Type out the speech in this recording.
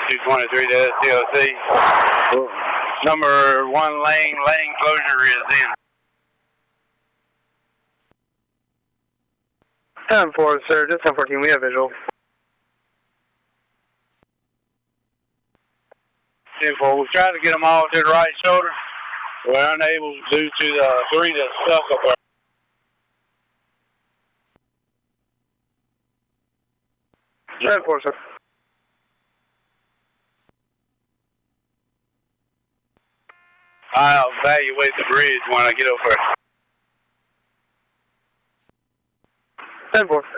223 to STLC. Number 1 lane closure is in. 10-4, sir, just 10-14, we have visual. 10-4, we've tried to get them all to the right shoulder. We're unable due to the 3 that's stuck up there. 10-4, sir. I'll evaluate the bridge when I get over there. 10-4.